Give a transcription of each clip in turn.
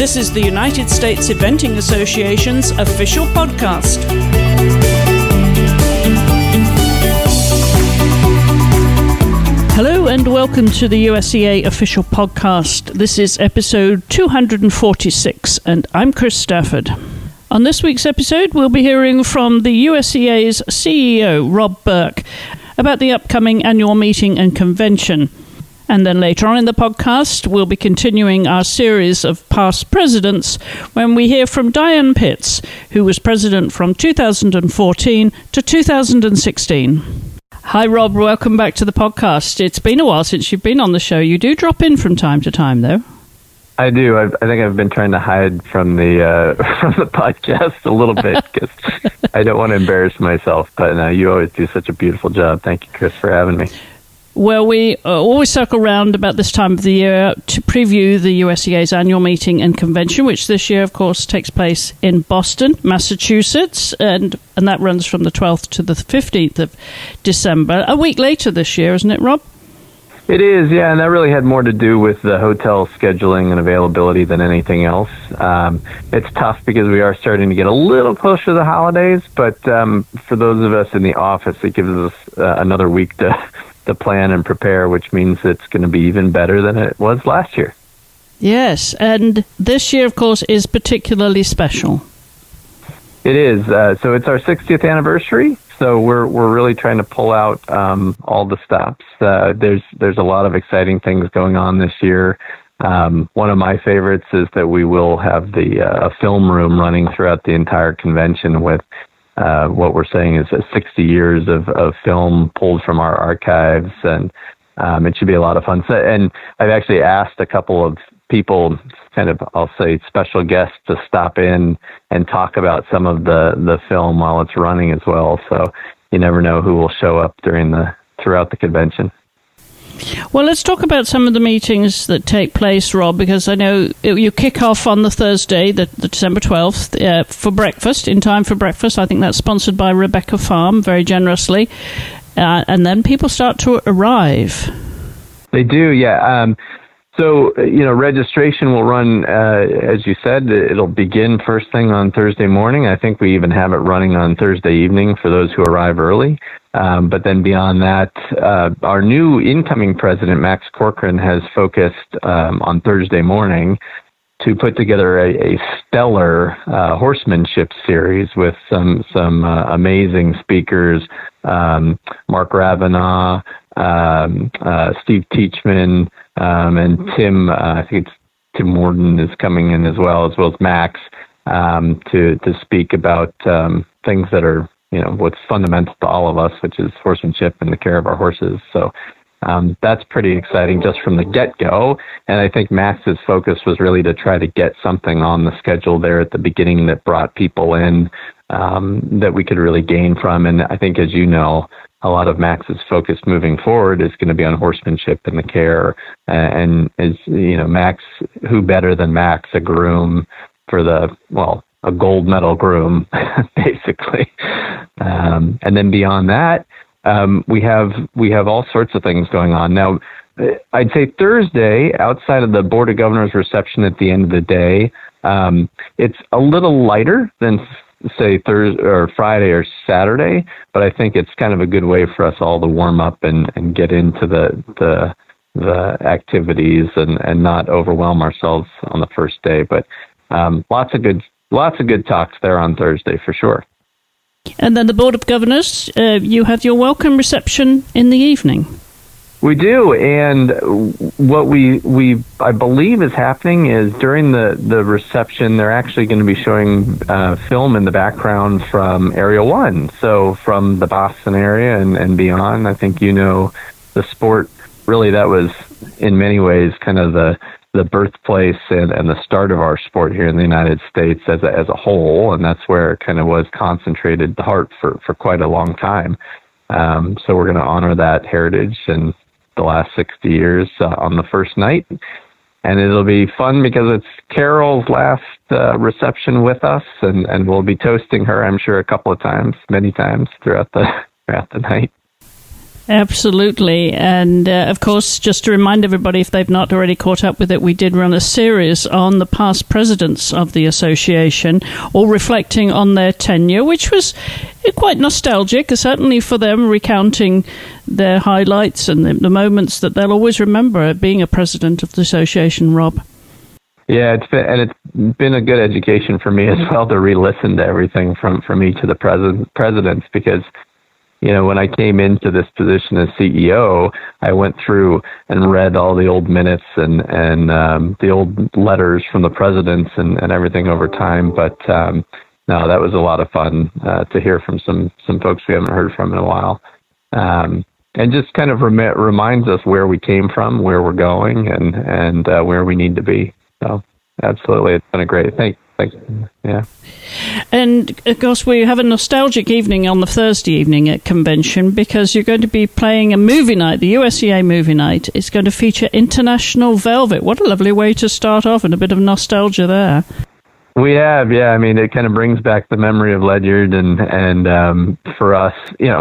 This is the United States Eventing Association's official podcast. Hello and welcome to the USEA official podcast. This is episode 246 and I'm Chris Stafford. On this week's episode, we'll be hearing from the USEA's CEO, Rob Burke, about the upcoming annual meeting and convention. And then later on in the podcast, we'll be continuing our series of past presidents when we hear from Dianne Pitts, who was president from 2014 to 2016. Hi, Rob. Welcome back to the podcast. It's been a while since you've been on the show. You do drop in from time to time, though. I do. I think I've been trying to hide from the podcast a little bit because I don't want to embarrass myself. But you always do such a beautiful job. Thank you, Chris, for having me. Well, we always circle around about this time of the year to preview the USEA's annual meeting and convention, which this year, of course, takes place in Boston, Massachusetts, and that runs from the 12th to the 15th of December. A week later this year, isn't it, Rob? It is, yeah, and that really had more to do with the hotel scheduling and availability than anything else. It's tough because we are starting to get a little closer to the holidays, but for those of us in the office, it gives us another week to plan and prepare, which means it's going to be even better than it was last year. Yes, and this year, of course, is particularly special. It is. So it's our 60th anniversary. So we're really trying to pull out all the stops. There's a lot of exciting things going on this year. One of my favorites is that we will have a film room running throughout the entire convention with what we're saying is 60 years of film pulled from our archives, and it should be a lot of fun. And I've actually asked a couple of people, kind of, I'll say, special guests to stop in and talk about some of the film while it's running as well. So you never know who will show up throughout the convention. Well, let's talk about some of the meetings that take place, Rob, because I know you kick off on the Thursday, the December 12th, for breakfast, in time for breakfast. I think that's sponsored by Rebecca Farm very generously. And then people start to arrive. They do, yeah. So, registration will run, as you said, it'll begin first thing on Thursday morning. I think we even have it running on Thursday evening for those who arrive early. But then beyond that, our new incoming president, Max Corcoran, has focused on Thursday morning to put together a stellar horsemanship series with some amazing speakers, Mark Ravenau, Steve Teachman, and Tim, I think it's Tim Worden is coming in as well as Max, to speak about things that are, what's fundamental to all of us, which is horsemanship and the care of our horses. So that's pretty exciting just from the get-go. And I think Max's focus was really to try to get something on the schedule there at the beginning that brought people in that we could really gain from. And I think, as you know, a lot of Max's focus moving forward is going to be on horsemanship and the care. And as Max, who better than Max, a groom for a gold medal groom, basically. And then beyond that, we have all sorts of things going on. Now, I'd say Thursday, outside of the Board of Governors reception at the end of the day, it's a little lighter than, say, Thursday or Friday or Saturday, but I think it's kind of a good way for us all to warm up and get into the activities and not overwhelm ourselves on the first day. But lots of good talks there on Thursday for sure. And then the Board of Governors, you have your welcome reception in the evening. We do, and what we I believe is happening is during the reception, they're actually going to be showing film in the background from Area 1, so from the Boston area and beyond. I think the sport, really that was in many ways kind of the birthplace and the start of our sport here in the United States as a whole, and that's where it kind of was concentrated the heart for quite a long time. So we're going to honor that heritage and the last 60 years on the first night. And it'll be fun because it's Carol's last reception with us, and we'll be toasting her, I'm sure, many times throughout the night. Absolutely. And of course, just to remind everybody, if they've not already caught up with it, we did run a series on the past presidents of the association, all reflecting on their tenure, which was quite nostalgic, certainly for them, recounting their highlights and the moments that they'll always remember being a president of the association, Rob. Yeah, it's been a good education for me as well to re-listen to everything from each of the presidents, because when I came into this position as CEO, I went through and read all the old minutes and the old letters from the presidents and everything over time. But no, that was a lot of fun to hear from some folks we haven't heard from in a while. And just kind of reminds us where we came from, where we're going, and where we need to be. So absolutely, it's been a great thing. Yeah. And of course, we have a nostalgic evening on the Thursday evening at convention, because you're going to be playing a movie night, the USEA movie night. It's going to feature International Velvet. What a lovely way to start off, and a bit of nostalgia there. We have, yeah. I mean, it kind of brings back the memory of Ledyard, and for us,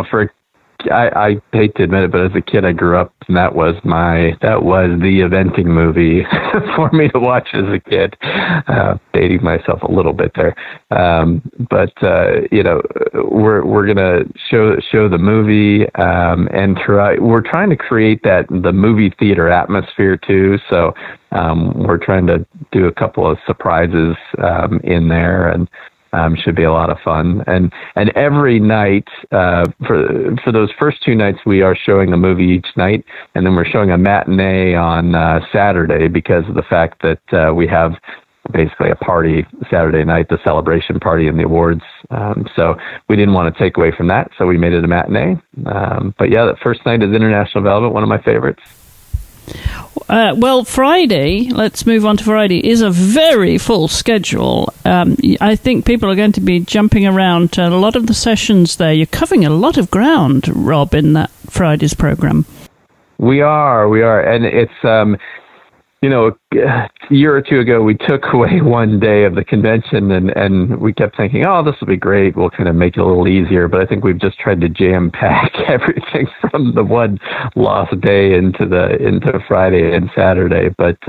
I hate to admit it, but as a kid, I grew up, and that was the eventing movie for me to watch as a kid. Dating myself a little bit there, but we're gonna show the movie, and we're trying to create the movie theater atmosphere too. So we're trying to do a couple of surprises in there, and should be a lot of fun. And every night, for those first two nights, we are showing a movie each night, and then we're showing a matinee on Saturday, because of the fact that we have basically a party Saturday night, the celebration party and the awards. So we didn't want to take away from that, so we made it a matinee. But yeah, that first night is International Velvet, one of my favorites. Well, Friday, let's move on to Friday, is a very full schedule. I think people are going to be jumping around a lot of the sessions there. You're covering a lot of ground, Rob, in that Friday's program. We are. And it's, a year or two ago, we took away one day of the convention, and we kept thinking, oh, this will be great. We'll kind of make it a little easier. But I think we've just tried to jam pack everything from the one lost day into Friday and Saturday. But,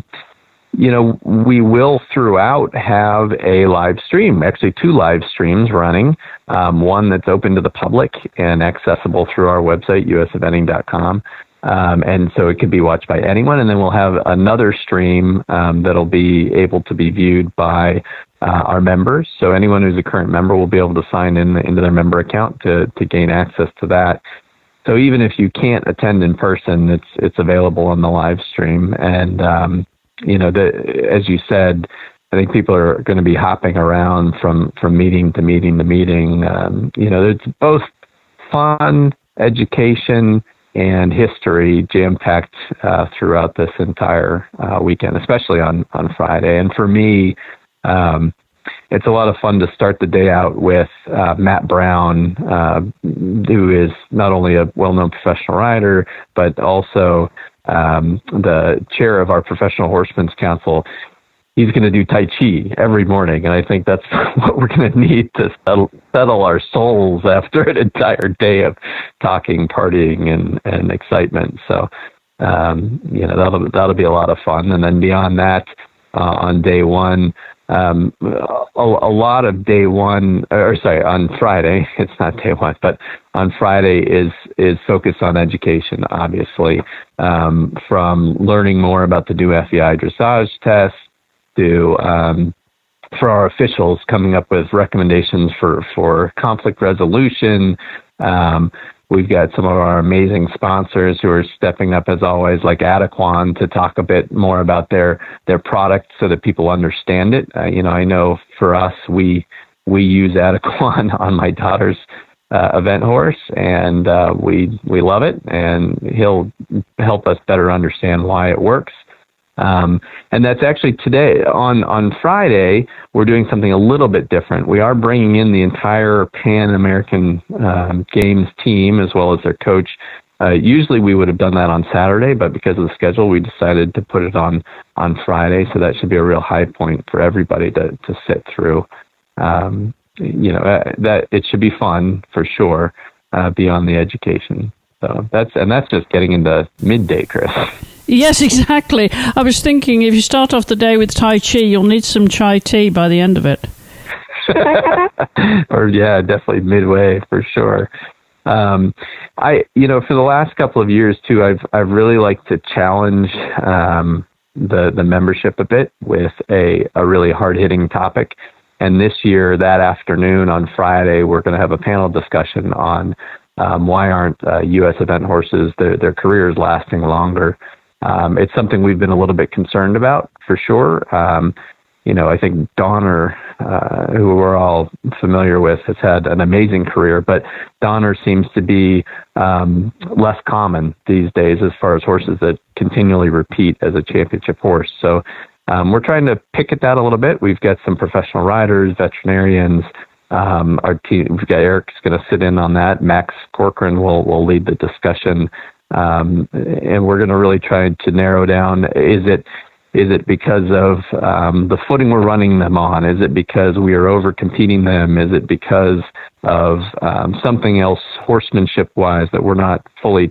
we will throughout have a live stream, actually 2 live streams running, one that's open to the public and accessible through our website, useventing.com. And so it can be watched by anyone. And then we'll have another stream that'll be able to be viewed by our members. So anyone who's a current member will be able to sign into their member account to gain access to that. So even if you can't attend in person, it's available on the live stream. And, as you said, I think people are going to be hopping around from meeting to meeting to meeting. It's both fun, education, and history jam-packed throughout this entire weekend, especially on Friday. And for me, it's a lot of fun to start the day out with Matt Brown, who is not only a well-known professional rider, but also the chair of our Professional Horsemen's Council. He's going to do Tai Chi every morning, and I think that's what we're going to need to settle our souls after an entire day of talking, partying, and excitement. So, that'll be a lot of fun. And then beyond that, on day one, a lot of day one, on Friday, it's not day one, but on Friday is focused on education, obviously, from learning more about the new FEI dressage test, to for our officials coming up with recommendations for conflict resolution. We've got some of our amazing sponsors who are stepping up, as always, like Adequan, to talk a bit more about their product so that people understand it. I know for us, we use Adequan on my daughter's event horse, and we love it, and he'll help us better understand why it works. And that's actually today. On Friday, we're doing something a little bit different. We are bringing in the entire Pan American Games team, as well as their coach. Usually we would have done that on Saturday, but because of the schedule, we decided to put it on Friday. So that should be a real high point for everybody to sit through. That it should be fun for sure, beyond the education. So that's just getting into midday, Chris. Yes, exactly. I was thinking if you start off the day with Tai Chi, you'll need some chai tea by the end of it. Or yeah, definitely midway for sure. For the last couple of years too, I've really liked to challenge the membership a bit with a really hard hitting topic. And this year, that afternoon on Friday, we're going to have a panel discussion on why aren't U.S. event horses, their careers lasting longer. It's something we've been a little bit concerned about, for sure. I think Donner, who we're all familiar with, has had an amazing career, but Donner seems to be less common these days as far as horses that continually repeat as a championship horse. So we're trying to pick at that a little bit. We've got some professional riders, veterinarians. Our team, we've got Eric's going to sit in on that. Max Corcoran will lead the discussion. And we're going to really try to narrow down, is it because of the footing we're running them on? Is it because we are over competing them? Is it because of something else horsemanship-wise that we're not fully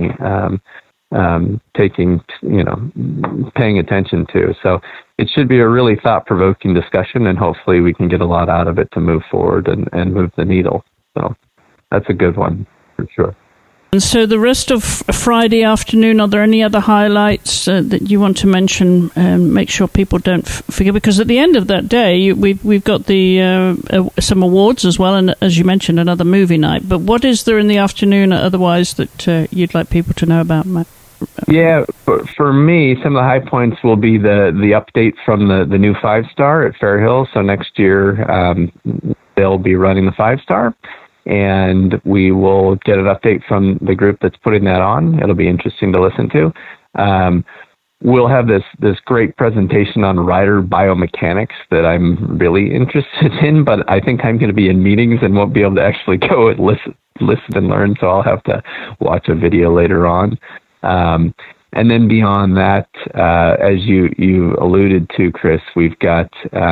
paying attention to? So it should be a really thought-provoking discussion, and hopefully we can get a lot out of it to move forward and move the needle. So that's a good one for sure. And so the rest of Friday afternoon, are there any other highlights that you want to mention and make sure people don't forget? Because at the end of that day, we've got the some awards as well, and as you mentioned, another movie night. But what is there in the afternoon otherwise that you'd like people to know about, Matt? Yeah, for me, some of the high points will be the update from the new 5-star at Fair Hill. So next year, they'll be running the 5-star. And we will get an update from the group that's putting that on. It'll be interesting to listen to. We'll have this great presentation on rider biomechanics that I'm really interested in, but I think I'm going to be in meetings and won't be able to actually go and listen and learn, so I'll have to watch a video later on. And then beyond that, as you alluded to, Chris, we've got,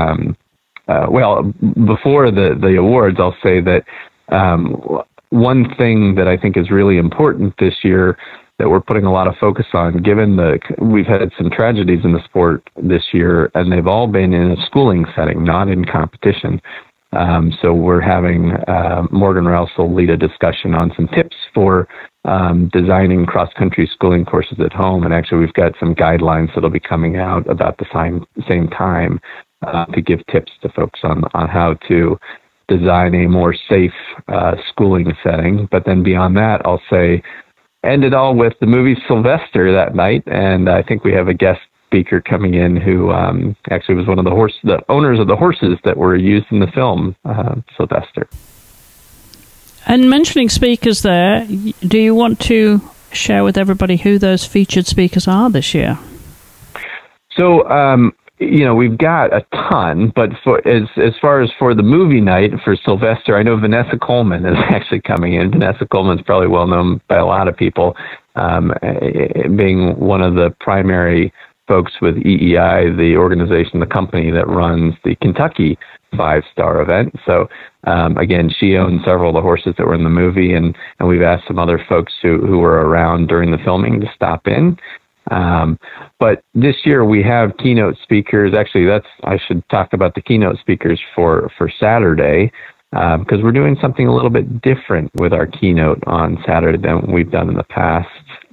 before the awards, I'll say that one thing that I think is really important this year that we're putting a lot of focus on, given we've had some tragedies in the sport this year, and they've all been in a schooling setting, not in competition. So we're having Morgan Rouse will lead a discussion on some tips for designing cross-country schooling courses at home. And actually, we've got some guidelines that'll be coming out about the same time to give tips to folks on how to design a more safe schooling setting. But then beyond that, I'll say, end it all with the movie Sylvester that night. And I think we have a guest speaker coming in who actually was one of the owners of the horses that were used in the film, Sylvester. And mentioning speakers there, do you want to share with everybody who those featured speakers are this year? So, we've got a ton, but as far as for the movie night for Sylvester, I know Vanessa Coleman is actually coming in. Vanessa Coleman's probably well known by a lot of people, being one of the primary folks with EEI, the organization, the company that runs the Kentucky 5-star event. So, again, she owns several of the horses that were in the movie, and we've asked some other folks who were around during the filming to stop in. But this year we have keynote speakers. Actually, I should talk about the keynote speakers for Saturday, because we're doing something a little bit different with our keynote on Saturday than we've done in the past.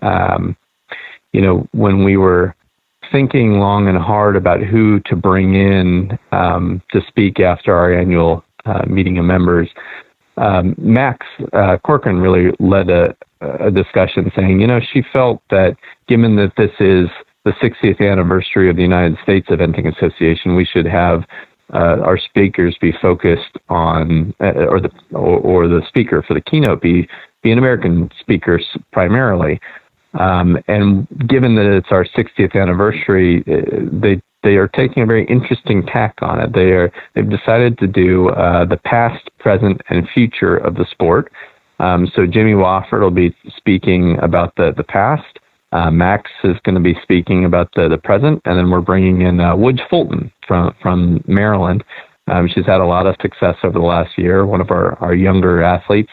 When we were thinking long and hard about who to bring in to speak after our annual meeting of members, Max Corcoran really led a discussion saying, she felt that given that this is the 60th anniversary of the United States Eventing Association, we should have our speakers be focused on, or the speaker for the keynote be an American speaker primarily. And given that it's our 60th anniversary, they are taking a very interesting tack on it. They've decided to do the past, present, and future of the sport. So Jimmy Wofford will be speaking about the past. Max is going to be speaking about the present, and then we're bringing in Woods Fulton from Maryland. She's had a lot of success over the last year, one of our younger athletes.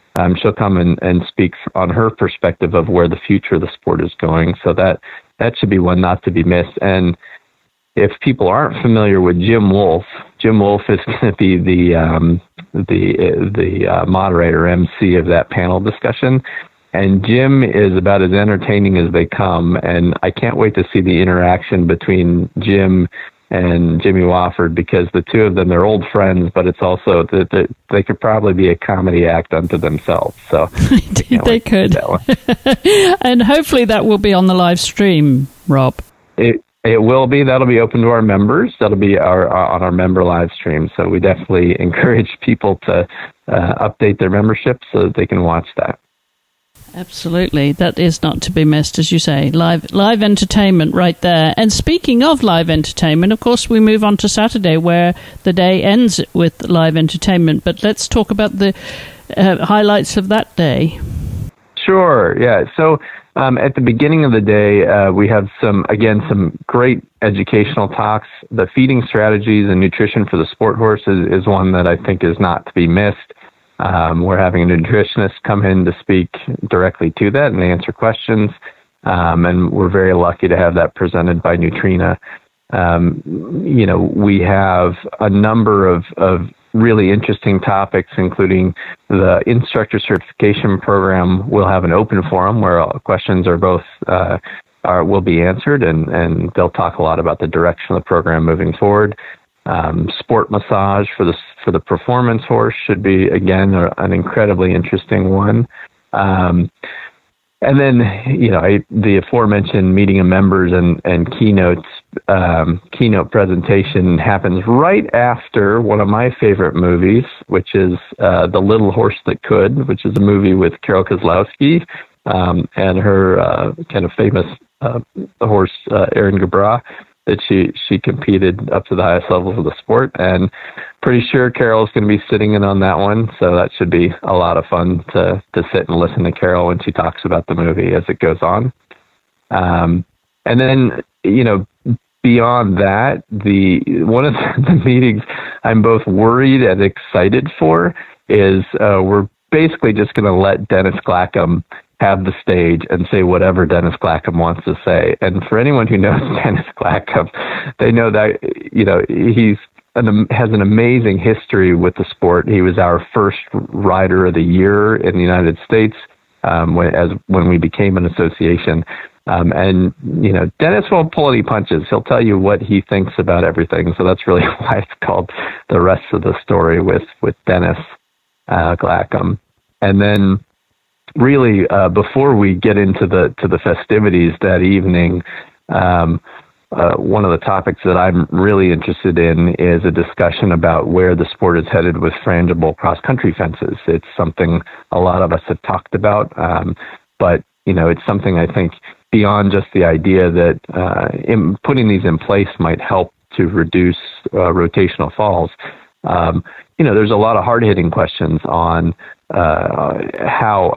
she'll come and speak on her perspective of where the future of the sport is going. So that should be one not to be missed. And if people aren't familiar with Jim Wolf is going to be the moderator, MC of that panel discussion. And Jim is about as entertaining as they come. And I can't wait to see the interaction between Jim and Jimmy Wofford, because the two of them, they're old friends, but it's also that they could probably be a comedy act unto themselves. So they could. And hopefully that will be on the live stream, Rob. It will be. That'll be open to our members. That'll be on our member live stream. So we definitely encourage people to update their membership so that they can watch that. Absolutely. That is not to be missed, as you say. Live entertainment right there. And speaking of live entertainment, of course, we move on to Saturday, where the day ends with live entertainment. But let's talk about the highlights of that day. Sure. Yeah. So at the beginning of the day, we have some great educational talks. The feeding strategies and nutrition for the sport horse is one that I think is not to be missed. We're having a nutritionist come in to speak directly to that and answer questions. And we're very lucky to have that presented by Nutrena. We have a number of really interesting topics, including the instructor certification program. We'll have an open forum where questions will be answered, and they'll talk a lot about the direction of the program moving forward. Sport massage for the performance horse should be, again, an incredibly interesting one. And then, the aforementioned meeting of members and keynote presentation happens right after one of my favorite movies, which is The Little Horse That Could, which is a movie with Carol Kozlowski and her kind of famous horse, Erin Gebra, that she competed up to the highest levels of the sport. And pretty sure Carol's going to be sitting in on that one, so that should be a lot of fun to sit and listen to Carol when she talks about the movie as it goes on. And then, beyond that, one of the meetings I'm both worried and excited for is we're basically just going to let Dennis Glackham have the stage and say whatever Dennis Glackham wants to say. And for anyone who knows Dennis Glackham, they know that he has an amazing history with the sport. He was our first rider of the year in the United States when we became an association. And Dennis won't pull any punches. He'll tell you what he thinks about everything. So that's really why it's called The Rest of the Story with Dennis Glackham. And then, really, before we get into the festivities that evening, one of the topics that I'm really interested in is a discussion about where the sport is headed with frangible cross-country fences. It's something a lot of us have talked about, but it's something I think beyond just the idea that putting these in place might help to reduce rotational falls. There's a lot of hard-hitting questions on how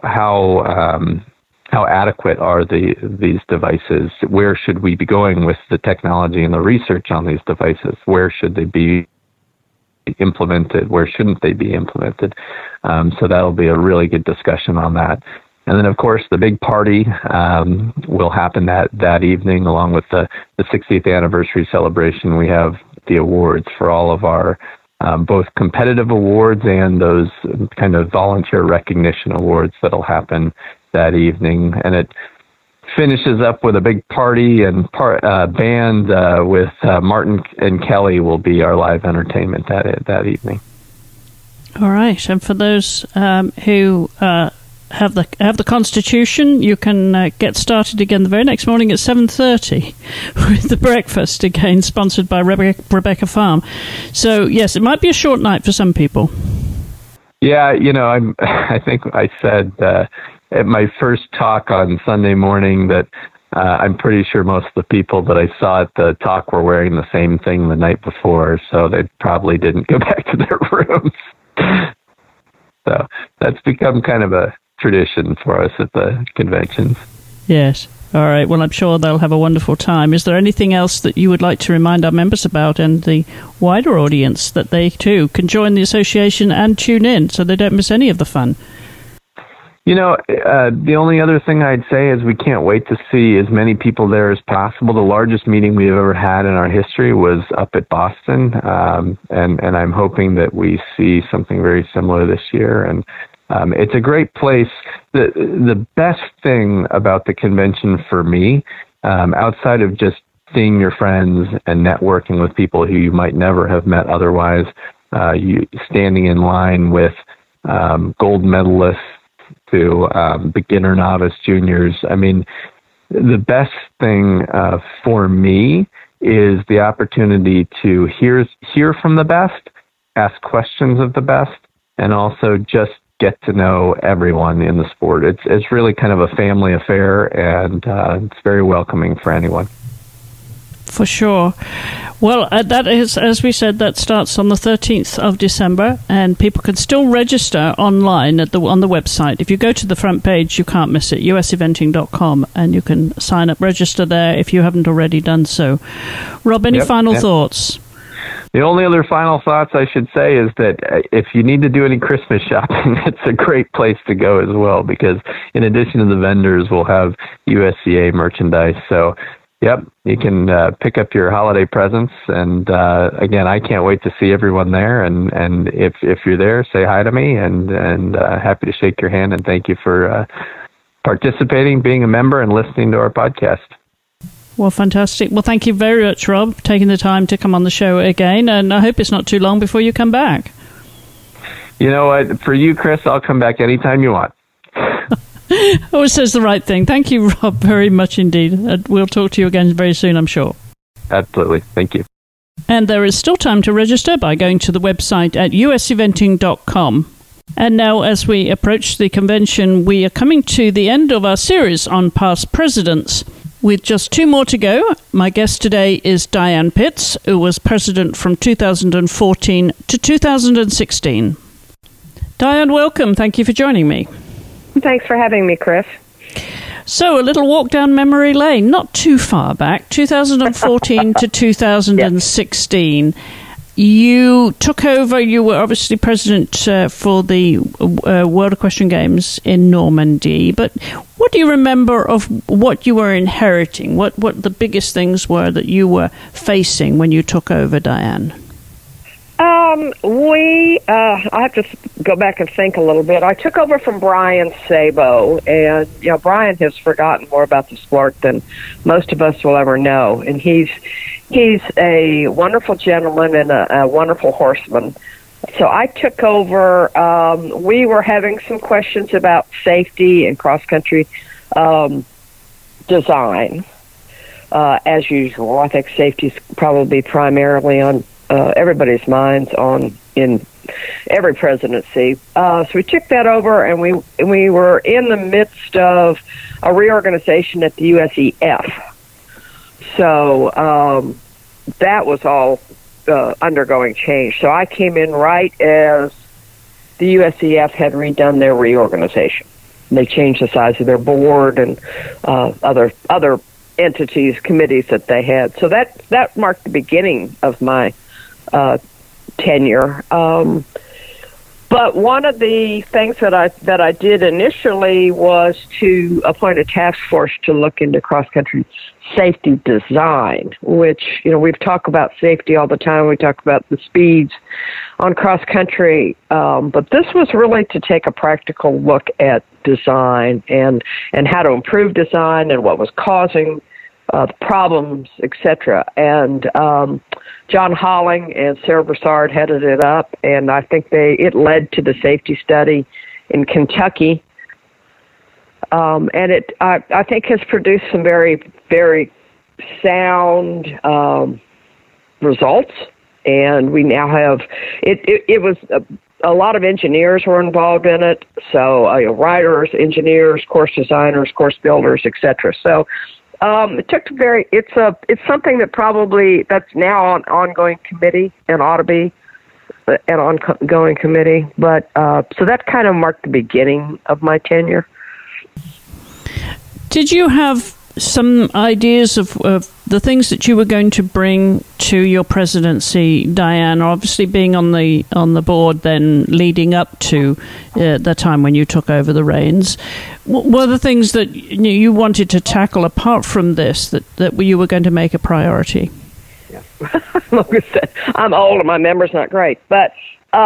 adequate are these devices? Where should we be going with the technology and the research on these devices? Where should they be implemented? Where shouldn't they be implemented? So that'll be a really good discussion on that. And then, of course, the big party will happen that evening, along with the 60th anniversary celebration. We have the awards for all of our both competitive awards and those kind of volunteer recognition awards that'll happen that evening. And it finishes up with a big party and band with Martin and Kelly will be our live entertainment that evening. All right. And for those who have the Constitution, you can get started again the very next morning at 7:30 with the breakfast, again sponsored by Rebecca Farm. So yes, it might be a short night for some people. Yeah, I think I said at my first talk on Sunday morning that I'm pretty sure most of the people that I saw at the talk were wearing the same thing the night before, so they probably didn't go back to their rooms. So that's become kind of a tradition for us at the conventions. Yes. All right. Well, I'm sure they'll have a wonderful time. Is there anything else that you would like to remind our members about and the wider audience that they, too, can join the association and tune in so they don't miss any of the fun? The only other thing I'd say is we can't wait to see as many people there as possible. The largest meeting we've ever had in our history was up at Boston, and I'm hoping that we see something very similar this year. And it's a great place. The best thing about the convention for me, outside of just seeing your friends and networking with people who you might never have met otherwise, you standing in line with gold medalists to beginner, novice, juniors. I mean, the best thing for me is the opportunity to hear from the best, ask questions of the best, and also just get to know everyone in the sport. It's really kind of a family affair, and it's very welcoming for anyone. For sure. Well, that is, as we said, that starts on the 13th of December, and people can still register online on the website. If you go to the front page, you can't miss it, useventing.com, and you can sign up, register there if you haven't already done so. Rob, any final thoughts? The only other final thoughts I should say is that if you need to do any Christmas shopping, it's a great place to go as well, because in addition to the vendors, we'll have USCA merchandise. So, yep, you can pick up your holiday presents. And again, I can't wait to see everyone there. And if you're there, say hi to me, and happy to shake your hand. And thank you for participating, being a member, and listening to our podcast. Well, fantastic. Well, thank you very much, Rob, for taking the time to come on the show again. And I hope it's not too long before you come back. You know what? For you, Chris, I'll come back anytime you want. Always says the right thing. Thank you, Rob, very much indeed. We'll talk to you again very soon, I'm sure. Absolutely. Thank you. And there is still time to register by going to the website at useventing.com. And now, as we approach the convention, we are coming to the end of our series on past presidents. With just 2 more to go, my guest today is Diane Pitts, who was president from 2014 to 2016. Diane, welcome. Thank you for joining me. Thanks for having me, Chris. So, a little walk down memory lane, not too far back, 2014 to 2016. Yes. You took over, you were obviously president for the World Equestrian Games in Normandy, but what do you remember of what you were inheriting? What the biggest things were that you were facing when you took over, Diane? I have to go back and think a little bit. I took over from Brian Sabo, and Brian has forgotten more about the sport than most of us will ever know, and he's a wonderful gentleman and a wonderful horseman. So I took over. We were having some questions about safety and cross-country design. As usual, I think safety is probably primarily on everybody's minds in every presidency. So we took that over, and we were in the midst of a reorganization at the USEF. So that was all undergoing change. So I came in right as the USEF had redone their reorganization. They changed the size of their board and other entities, committees that they had. So that marked the beginning of my tenure. But one of the things that I did initially was to appoint a task force to look into cross-country safety design, which, we've talked about safety all the time. We talk about the speeds on cross-country, but this was really to take a practical look at design and how to improve design and what was causing problems, etc. And John Holling and Sarah Broussard headed it up, and I think it led to the safety study in Kentucky. And it, I think, has produced some very, very sound results. And we now have it was a lot of engineers were involved in it. So writers, engineers, course designers, course builders, etc. So it took it's something that's now on ongoing committee and ought to be an ongoing committee. But so that kind of marked the beginning of my tenure. Did you have some ideas of the things that you were going to bring to your presidency, Diane? Obviously, being on the board, then leading up to the time when you took over the reins, were the things that you wanted to tackle apart from this that you were going to make a priority? Yeah. Like I said, I'm old and my memory's not great, but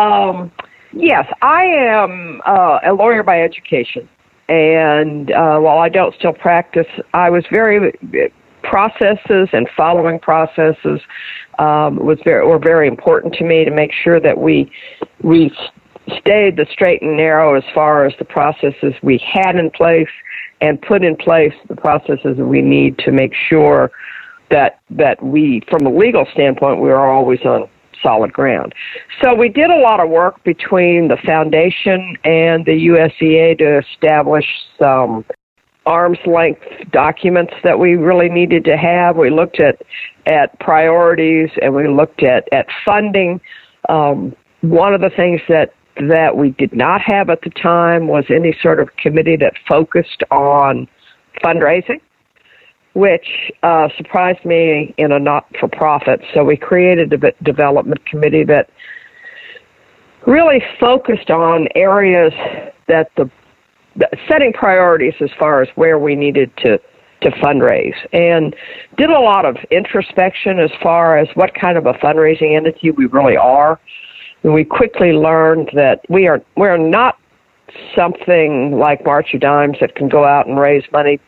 yes, I am a lawyer by education. And while I don't still practice, I was processes and following processes were very important to me to make sure that we stayed the straight and narrow as far as the processes we had in place and put in place the processes that we need to make sure that we, from a legal standpoint, we are always on solid ground. So we did a lot of work between the foundation and the USEA to establish some arm's length documents that we really needed to have. We looked at priorities and we looked at funding. One of the things that we did not have at the time was any sort of committee that focused on fundraising, which surprised me in a not-for-profit. So we created a development committee that really focused on areas that setting priorities as far as where we needed to fundraise, and did a lot of introspection as far as what kind of a fundraising entity we really are. And we quickly learned that we're not something like March of Dimes that can go out and raise money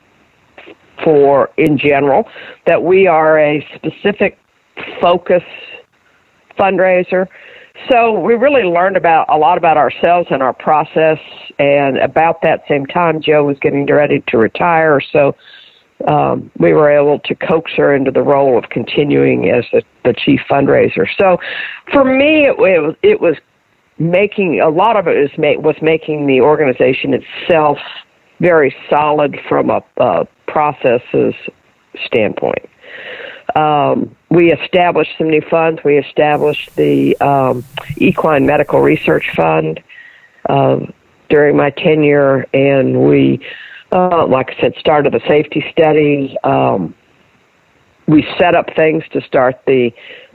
for in general, that we are a specific focus fundraiser. So we really learned a lot about ourselves and our process, and about that same time, Joe was getting ready to retire, so we were able to coax her into the role of continuing as the chief fundraiser. So for me, it was making, a lot of it was making the organization itself very solid from a processes standpoint. We established some new funds. We established the Equine Medical Research Fund during my tenure, and we, like I said, started the safety studies. We set up things to start the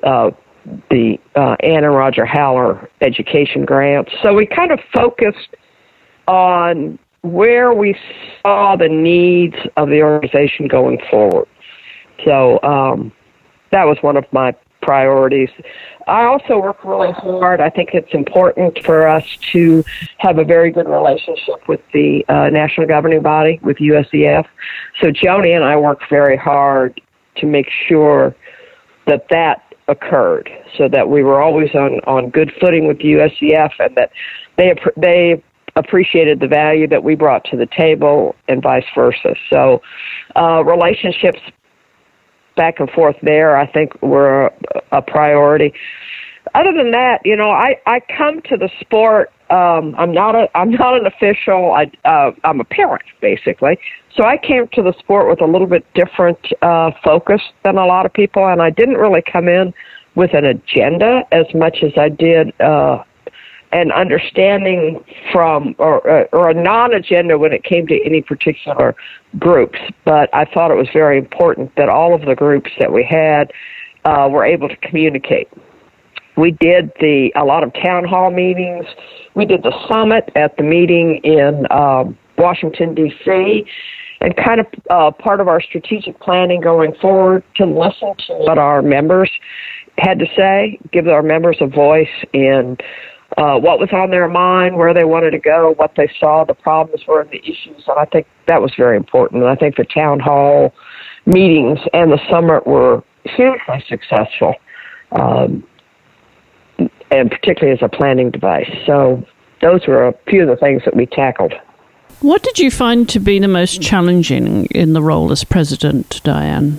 Ann and Roger Haller education grants. So we kind of focused on where we saw the needs of the organization going forward. So that was one of my priorities. I also work really hard. I think it's important for us to have a very good relationship with the national governing body, with USEF. So Joni and I worked very hard to make sure that occurred, so that we were always on good footing with the USEF, and that they appreciated the value that we brought to the table, and vice versa. So relationships back and forth there, I think, were a priority. Other than that, I come to the sport. I'm not an official. I'm a parent, basically. So I came to the sport with a little bit different focus than a lot of people, and I didn't really come in with an agenda as much as I did an understanding from, or a non-agenda when it came to any particular groups. But I thought it was very important that all of the groups that we had were able to communicate. We did a lot of town hall meetings. We did the summit at the meeting in Washington, D.C., and kind of part of our strategic planning going forward to listen to what our members had to say, give our members a voice in what was on their mind, where they wanted to go, what they saw, the problems were, and the issues. And I think that was very important. And I think the town hall meetings and the summit were hugely successful, and particularly as a planning device. So those were a few of the things that we tackled. What did you find to be the most challenging in the role as president, Diane?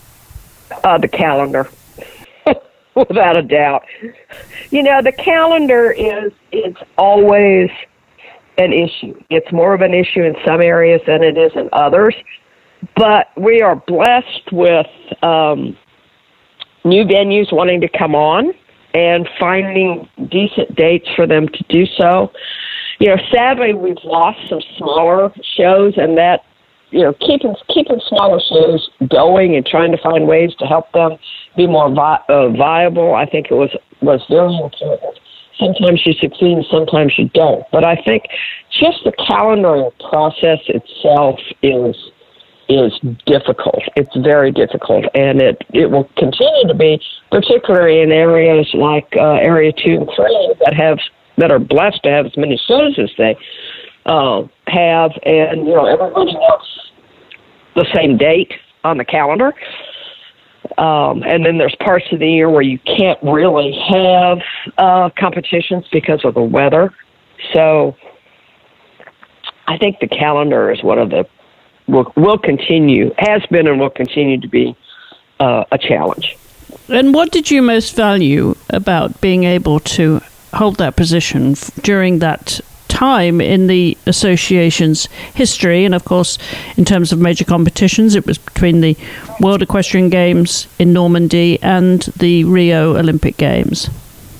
The calendar. Without a doubt. The calendar is always an issue. It's more of an issue in some areas than it is in others. But we are blessed with new venues wanting to come on and finding decent dates for them to do so. Sadly, we've lost some smaller shows, and that keeping smaller shows going and trying to find ways to help them be more viable. I think it was very important. Sometimes you succeed and sometimes you don't. But I think just the calendaring process itself is difficult. It's very difficult, and it will continue to be, particularly in areas like Area 2 and 3 that are blessed to have as many shows as they have, and everybody wants the same date on the calendar. And then there's parts of the year where you can't really have competitions because of the weather. So I think the calendar is one of the has been and will continue to be a challenge. And what did you most value about being able to hold that position during that time in the association's history? And of course, in terms of major competitions, it was between the World Equestrian Games in Normandy and the Rio Olympic Games.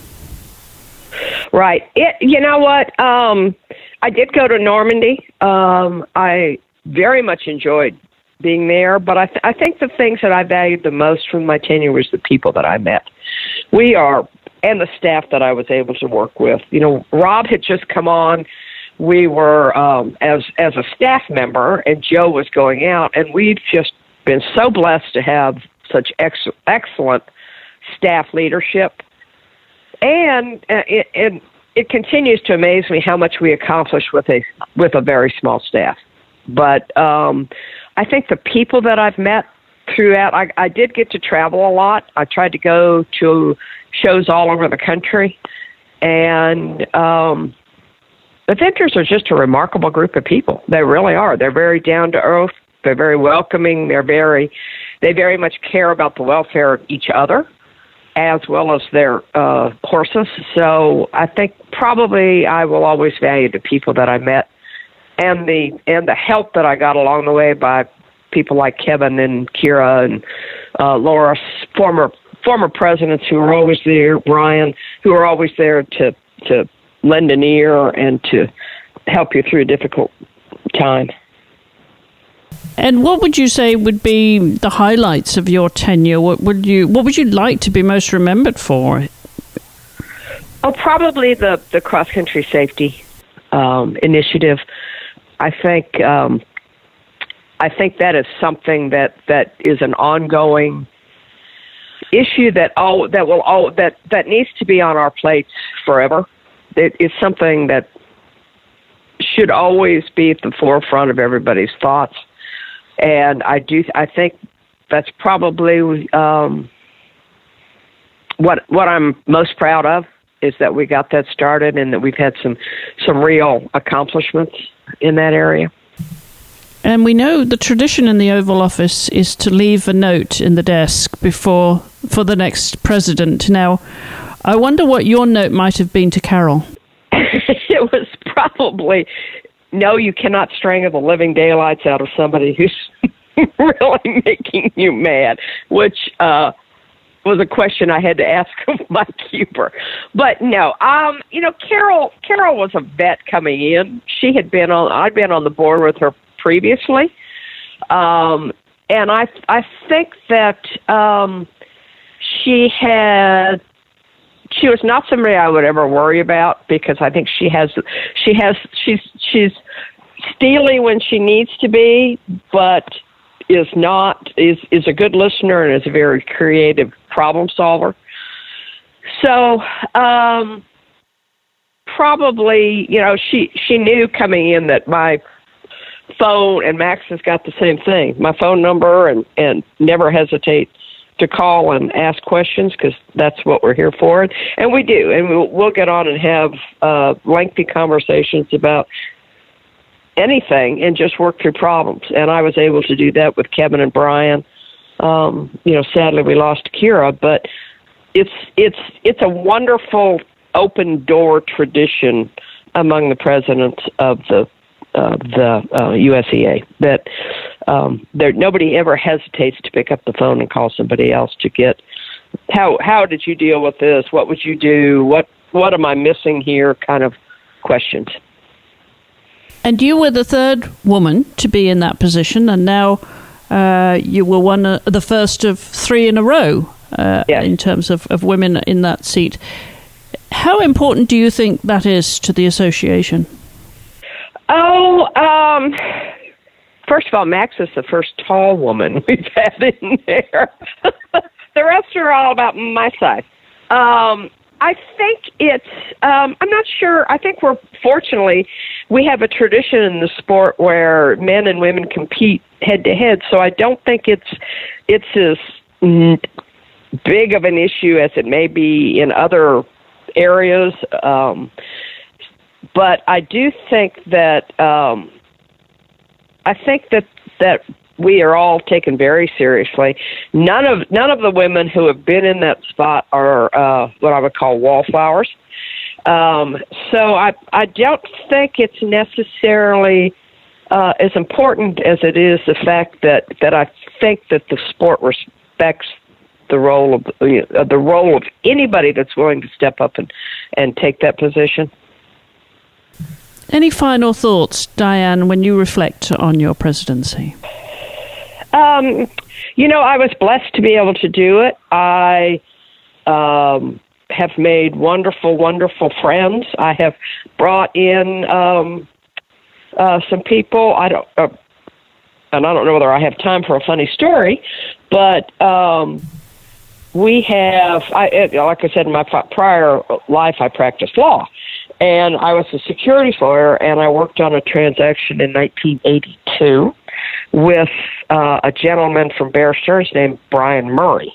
Right. You know what? I did go to Normandy. I very much enjoyed being there, but I think the things that I valued the most from my tenure was the people that I met. And the staff that I was able to work with. Rob had just come on. We were as a staff member, and Joe was going out, and we've just been so blessed to have such excellent staff leadership. And it continues to amaze me how much we accomplish with a very small staff. But I think the people that I've met throughout, I did get to travel a lot. I tried to go to shows all over the country. And the Vintners are just a remarkable group of people. They really are. They're very down to earth. They're very welcoming. They very much care about the welfare of each other as well as their horses. So I think probably I will always value the people that I met and the help that I got along the way by people like Kevin and Kira and Laura, former presidents who are always there, Brian, who are always there to lend an ear and to help you through a difficult time. And what would you say would be the highlights of your tenure? What would you like to be most remembered for? Oh, probably the cross-country safety initiative. I think that is something that is an ongoing issue that needs to be on our plates forever. It is something that should always be at the forefront of everybody's thoughts, and I think that's probably what I'm most proud of, is that we got that started and that we've had some real accomplishments in that area. And we know the tradition in the Oval Office is to leave a note in the desk for the next president. Now, I wonder what your note might have been to Carol. It was probably, no, you cannot strangle the living daylights out of somebody who's really making you mad, which was a question I had to ask of Mike Huber. But no, Carol was a vet coming in. I'd been on the board with her previously. And I think that she was not somebody I would ever worry about, because I think she's steely when she needs to be, but is a good listener and is a very creative problem solver. So probably, she knew coming in that my phone, and Max has got the same thing, my phone number, and never hesitate to call and ask questions, because that's what we're here for. And we do, and we'll get on and have lengthy conversations about anything and just work through problems. And I was able to do that with Kevin and Brian. Sadly we lost Kira, but it's a wonderful open door tradition among the presidents of the USEA that nobody ever hesitates to pick up the phone and call somebody else to get how did you deal with this? What would you do? What am I missing here? Kind of questions. And you were the third woman to be in that position, and now you were the first of three in a row in terms of women in that seat. How important do you think that is to the association? First of all, Max is the first tall woman we've had in there. The rest are all about my size. I think it's, I'm not sure. I think we have a tradition in the sport where men and women compete head to head. So I don't think it's as big of an issue as it may be in other areas. But I do think that, that we are all taken very seriously. None of the women who have been in that spot are what I would call wallflowers. So I don't think it's necessarily as important as it is the fact that I think that the sport respects the role of anybody that's willing to step up and take that position. Any final thoughts, Diane, when you reflect on your presidency? I was blessed to be able to do it. I have made wonderful, wonderful friends. I have brought in some people. I don't know whether I have time for a funny story, but we have. Like I said, in my prior life, I practiced law, and I was a securities lawyer, and I worked on a transaction in 1982 with a gentleman from Bear Stearns named Brian Murray.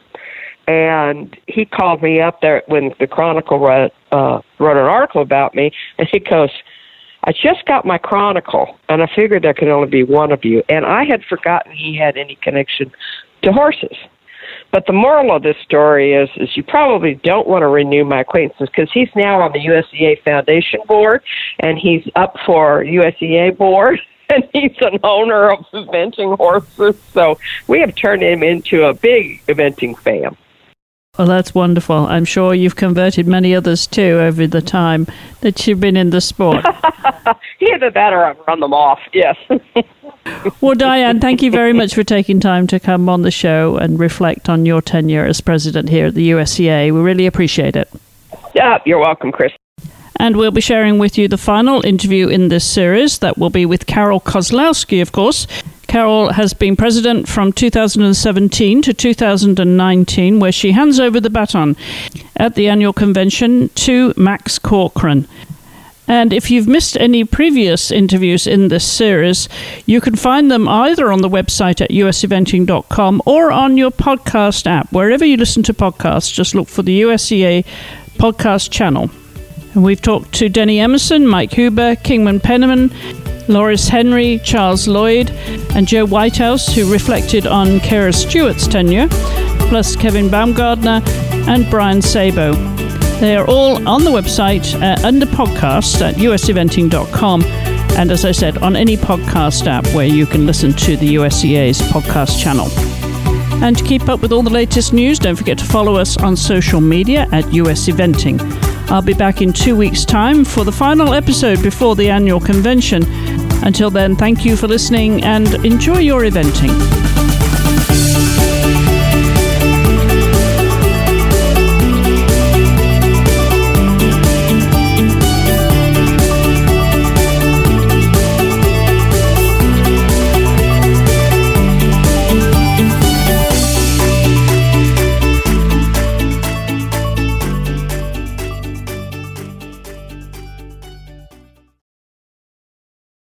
And he called me up there when the Chronicle wrote an article about me, and he goes, I just got my Chronicle, and I figured there could only be one of you. And I had forgotten he had any connection to horses. But the moral of this story is you probably don't want to renew my acquaintances, because he's now on the USEA Foundation board, and he's up for USEA board, and he's an owner of eventing horses. So we have turned him into a big eventing fan. Well, that's wonderful. I'm sure you've converted many others too over the time that you've been in the sport. Either that or I've run them off, yes. Well, Diane, thank you very much for taking time to come on the show and reflect on your tenure as president here at the USEA. We really appreciate it. You're welcome, Chris. And we'll be sharing with you the final interview in this series. That will be with Carol Kozlowski, of course. Carol has been president from 2017 to 2019, where she hands over the baton at the annual convention to Max Corcoran. And if you've missed any previous interviews in this series, you can find them either on the website at useventing.com or on your podcast app. Wherever you listen to podcasts, just look for the USEA podcast channel. And we've talked to Denny Emerson, Mike Huber, Kingman Penniman, Loris Henry, Charles Lloyd, and Joe Whitehouse, who reflected on Kara Stewart's tenure, plus Kevin Baumgardner and Brian Sabo. They are all on the website under podcasts at useventing.com, and as I said, on any podcast app where you can listen to the USEA's podcast channel. And to keep up with all the latest news, don't forget to follow us on social media at US Eventing. I'll be back in 2 weeks' time for the final episode before the annual convention. Until then, thank you for listening and enjoy your eventing.